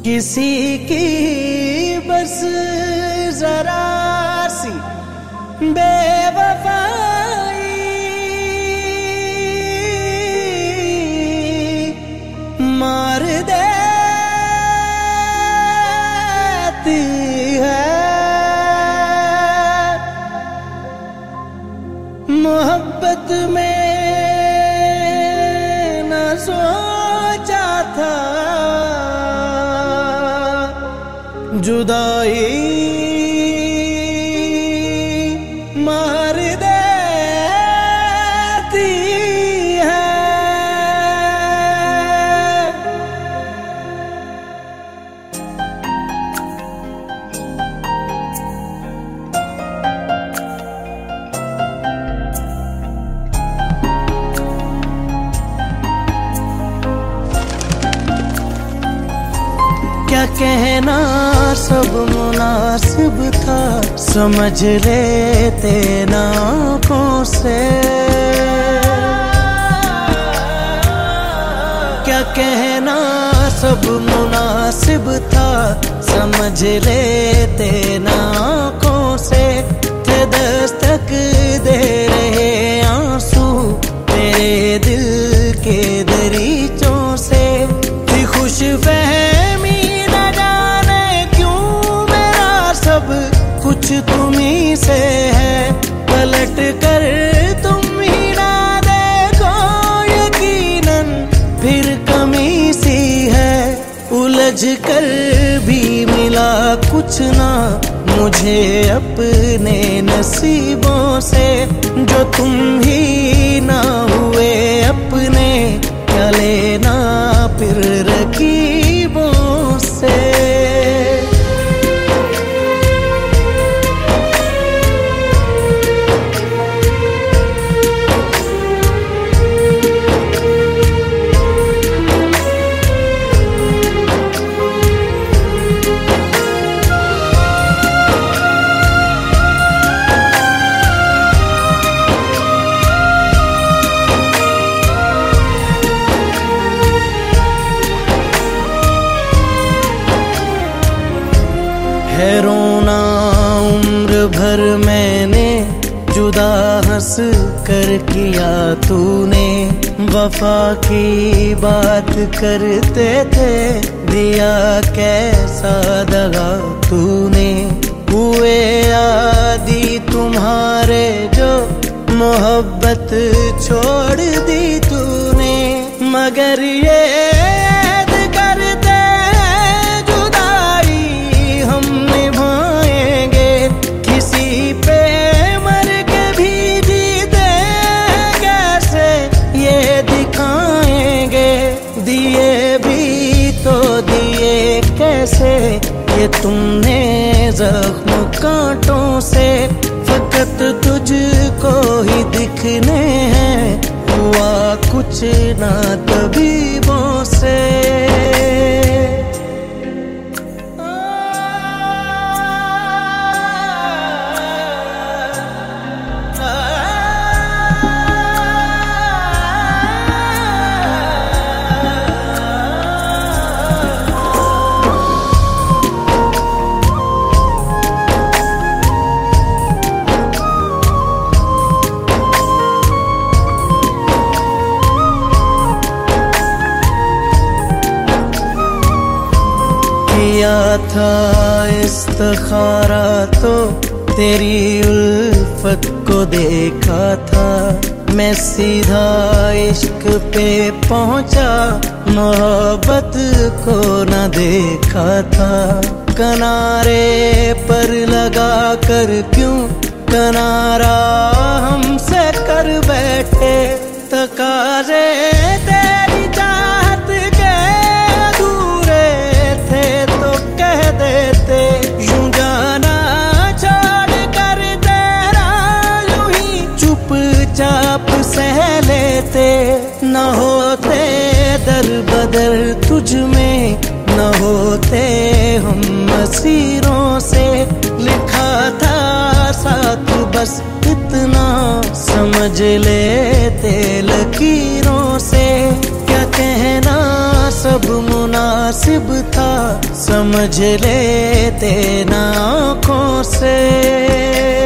किसी की बस जरा सी बेवफाई मार देती है। मोहब्बत में न सोचा था जुदाई मार देती है। क्या कहना सब मुनासिब था, समझ लेते ना आँखों से। क्या कहना सब मुनासिब था, समझ लेते ना आँखों से। थे दस्तक दे रहे आंसू तेरे दिल के दरीचों से। थी खुश फहमी कुछ तुम्ही से है, पलट कर तुम ही ना देखो यकीनन फिर कमी सी है। उलझ कर भी मिला कुछ ना मुझे अपने नसीबों से। जो तुम ही ना हुए अपने, क्या लेना फिर रकीबों से। है रोना उम्र भर मैंने जुदा हंस कर किया तूने। वफा की बात करते थे, दिया कैसा दगा तूने। हुए आदि तुम्हारे जो मोहब्बत छोड़ दी तूने। मगर ये ये तुमने जख्म कांटों से। फकत तुझको ही दिखने हैं, हुआ कुछ ना तबीबों से। किया था इस्तिखारा तो तेरी उल्फत को देखा था। मैं सीधा इश्क पे पहुंचा, मोहब्बत को न देखा था। किनारे पर लगा कर क्यों किनारा हमसे कर बैठे। तकाजे तेरी चाहत के अधूरे थे तो कह देते। यूं जाना छोड़ कर तेरा यूं ही चुपचाप सह लेते। न होते दर बदर तुझ में, न होते हम मसीरों से। लिखा था साथ बस इतना समझ लेते लकीरों से। क्या कहना सब मुना मुनासिब था समझ लेते ना आँखों से।